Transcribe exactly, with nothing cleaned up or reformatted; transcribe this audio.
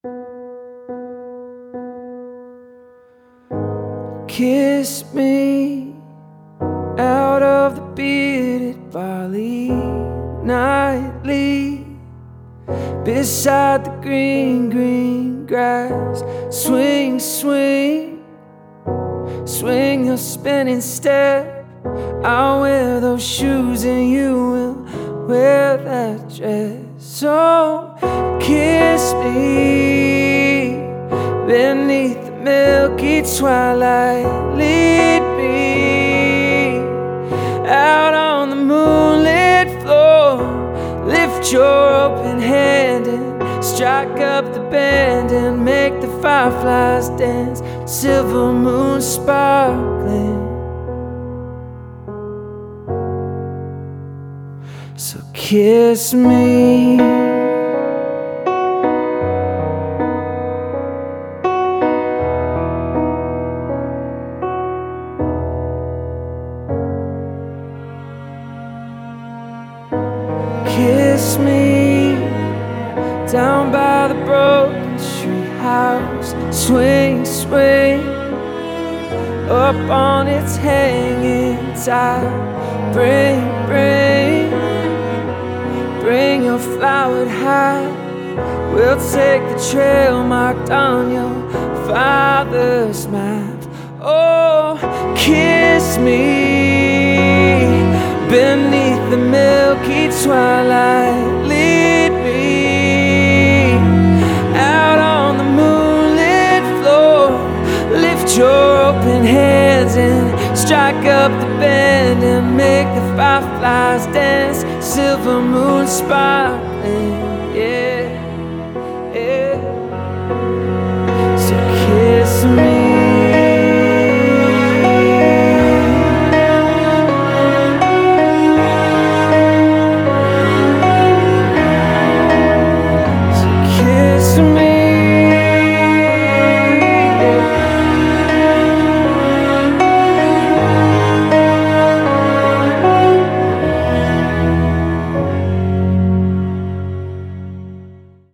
Kiss me out of the bearded barley nightly, beside the green, green grass. Swing, swing, swing your spinning step. I'll wear those shoes and you will wear that dress. So kiss me beneath the milky twilight. Lead me out on the moonlit floor. Lift your open hand and strike up the band and make the fireflies dance. Silver moon sparkling. So kiss me. Kiss me down by the broken tree house. Swing, swing up on its hanging tide. Bring, bring, bring your flowered hat. We'll take the trail marked on your father's map. Oh, kiss me beneath the milky twilight. Lead me out on the moonlit floor. Lift your open hands and strike up the band and make the fireflies dance. Silver moon sparkle.